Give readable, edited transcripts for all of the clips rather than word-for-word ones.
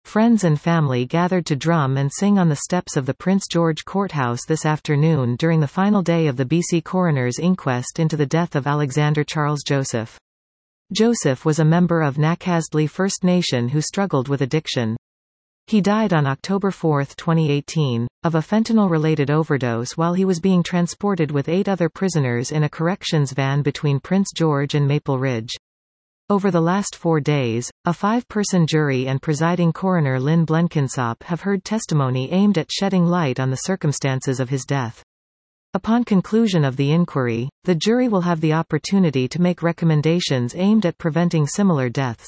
Friends and family gathered to drum and sing on the steps of the Prince George Courthouse this afternoon during the final day of the BC coroner's inquest into the death of Alexander Charles Joseph. Joseph was a member of Nak'azdli First Nation who struggled with addiction. He died on October 4, 2018, of a fentanyl-related overdose while he was being transported with 8 other prisoners in a corrections van between Prince George and Maple Ridge. Over the last 4 days, a 5-person jury and presiding coroner Lynn Blenkinsop have heard testimony aimed at shedding light on the circumstances of his death. Upon conclusion of the inquiry, the jury will have the opportunity to make recommendations aimed at preventing similar deaths.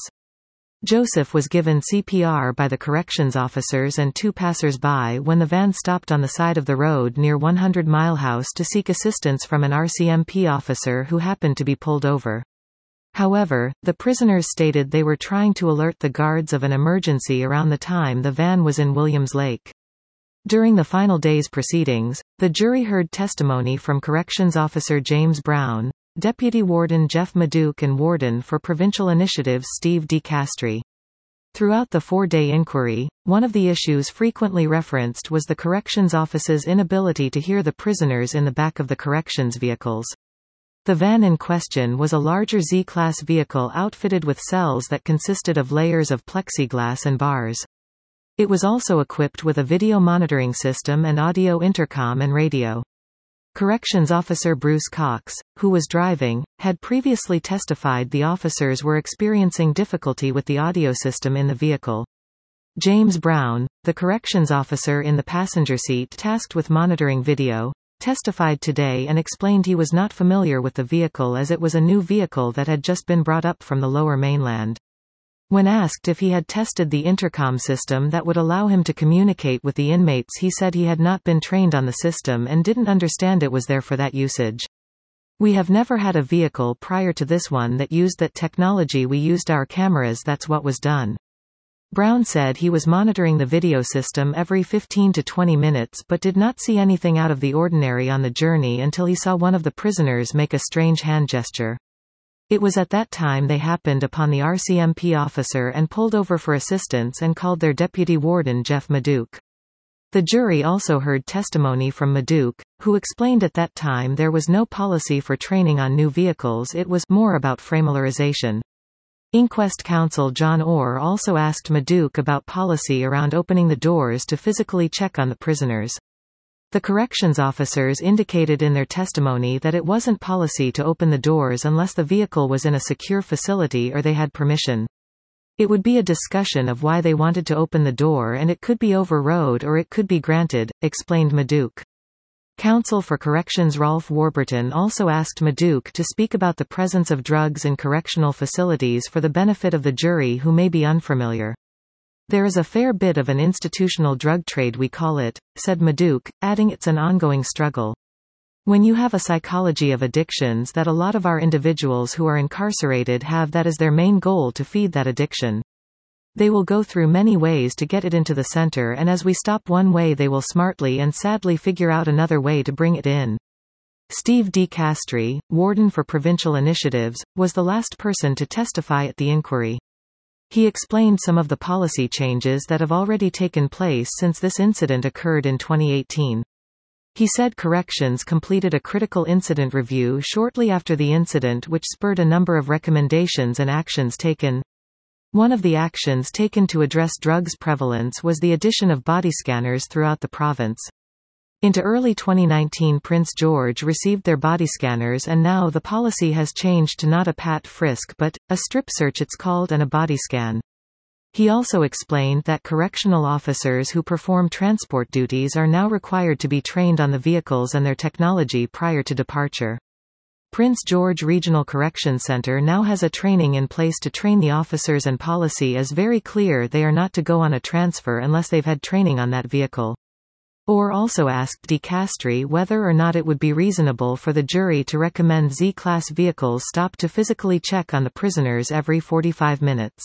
Joseph was given CPR by the corrections officers and 2 passers-by when the van stopped on the side of the road near 100 Mile House to seek assistance from an RCMP officer who happened to be pulled over. However, the prisoners stated they were trying to alert the guards of an emergency around the time the van was in Williams Lake. During the final day's proceedings, the jury heard testimony from Corrections Officer James Brown, Deputy Warden Jeff Maduke and Warden for Provincial Initiatives Steve DeCastri. Throughout the 4-day inquiry, one of the issues frequently referenced was the corrections office's inability to hear the prisoners in the back of the corrections vehicles. The van in question was a larger Z-Class vehicle outfitted with cells that consisted of layers of plexiglass and bars. It was also equipped with a video monitoring system and audio intercom and radio. Corrections Officer Bruce Cox, who was driving, had previously testified the officers were experiencing difficulty with the audio system in the vehicle. James Brown, the corrections officer in the passenger seat tasked with monitoring video, testified today and explained he was not familiar with the vehicle as it was a new vehicle that had just been brought up from the Lower Mainland. When asked if he had tested the intercom system that would allow him to communicate with the inmates, he said he had not been trained on the system and didn't understand it was there for that usage. "We have never had a vehicle prior to this one that used that technology. We used our cameras, that's what was done." Brown said he was monitoring the video system every 15 to 20 minutes but did not see anything out of the ordinary on the journey until he saw one of the prisoners make a strange hand gesture. It was at that time they happened upon the RCMP officer and pulled over for assistance and called their deputy warden Jeff Maduke. The jury also heard testimony from Maduke, who explained at that time there was no policy for training on new vehicles, it was more about familiarization. Inquest counsel John Orr also asked Maduke about policy around opening the doors to physically check on the prisoners. The corrections officers indicated in their testimony that it wasn't policy to open the doors unless the vehicle was in a secure facility or they had permission. It would be a discussion of why they wanted to open the door and it could be overrode or it could be granted, explained Maduke. Counsel for Corrections Rolf Warburton also asked Maduke to speak about the presence of drugs in correctional facilities for the benefit of the jury who may be unfamiliar. "There is a fair bit of an institutional drug trade, we call it," said Maduke, adding it's an ongoing struggle. "When you have a psychology of addictions that a lot of our individuals who are incarcerated have, that is their main goal, to feed that addiction. They will go through many ways to get it into the center, and as we stop one way they will smartly and sadly figure out another way to bring it in." Steve DeCastri, Warden for Provincial Initiatives, was the last person to testify at the inquiry. He explained some of the policy changes that have already taken place since this incident occurred in 2018. He said corrections completed a critical incident review shortly after the incident which spurred a number of recommendations and actions taken. One of the actions taken to address drugs prevalence was the addition of body scanners throughout the province. Into early 2019 Prince George received their body scanners and now the policy has changed to not a pat frisk but a strip search it's called and a body scan. He also explained that correctional officers who perform transport duties are now required to be trained on the vehicles and their technology prior to departure. Prince George Regional Corrections Centre now has a training in place to train the officers and policy is very clear they are not to go on a transfer unless they've had training on that vehicle. Orr also asked DeCastri whether or not it would be reasonable for the jury to recommend Z-Class vehicles stop to physically check on the prisoners every 45 minutes.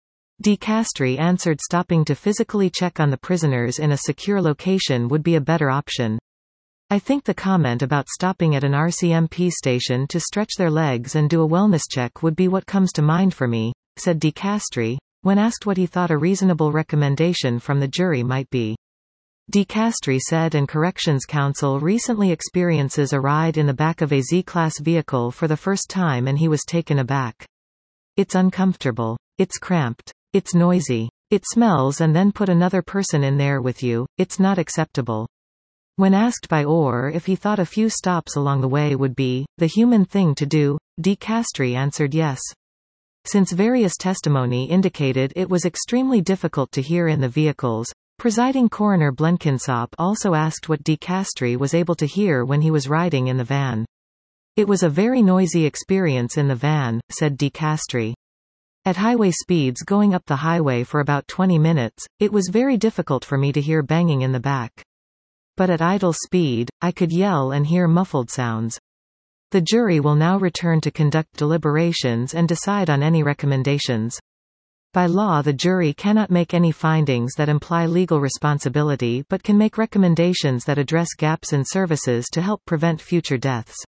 DeCastri answered stopping to physically check on the prisoners in a secure location would be a better option. "I think the comment about stopping at an RCMP station to stretch their legs and do a wellness check would be what comes to mind for me," said DeCastri, when asked what he thought a reasonable recommendation from the jury might be. DeCastri said an corrections counsel recently experiences a ride in the back of a Z-Class vehicle for the first time and he was taken aback. It's uncomfortable. It's cramped. It's noisy. It smells and then put another person in there with you. It's not acceptable. When asked by Orr if he thought a few stops along the way would be the human thing to do, DeCastri answered yes. Since various testimony indicated it was extremely difficult to hear in the vehicles, presiding coroner Blenkinsop also asked what DeCastri was able to hear when he was riding in the van. It was a very noisy experience in the van, said DeCastri. At highway speeds going up the highway for about 20 minutes, it was very difficult for me to hear banging in the back. But at idle speed, I could yell and hear muffled sounds. The jury will now return to conduct deliberations and decide on any recommendations. By law, the jury cannot make any findings that imply legal responsibility but can make recommendations that address gaps in services to help prevent future deaths.